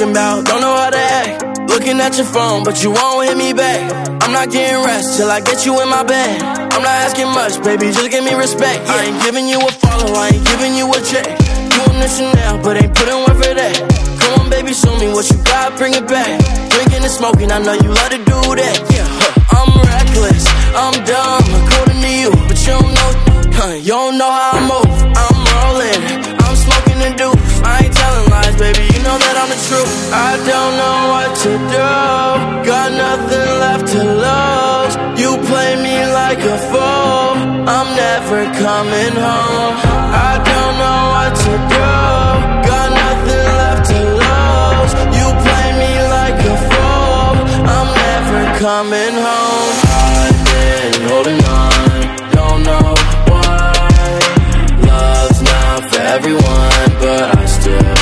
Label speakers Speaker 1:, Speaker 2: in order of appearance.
Speaker 1: talking about, don't know how to act. Looking at your phone, but you won't hit me back. I'm not getting rest till I get you in my bed. I'm not asking much, baby, just give me respect. I ain't giving you a follow, I ain't giving you a check. You on the Chanel, but ain't putting one for that. Come on, baby, show me what you got, bring it back. Drinking and smoking, I know you love to do that. Yeah, I'm reckless, I'm dumb, according to you, but you don't know how I move. I'm rolling, I'm smoking the deuce. I ain't telling lies, baby, you know that I'm the truth. I don't know what to do, got nothing left to lose. You play me like a fool, I'm never coming home. I don't know what to do, got nothing left to lose. You play me like a fool, I'm never coming home. I've been holding on, don't know why. Love's not for everyone, but I still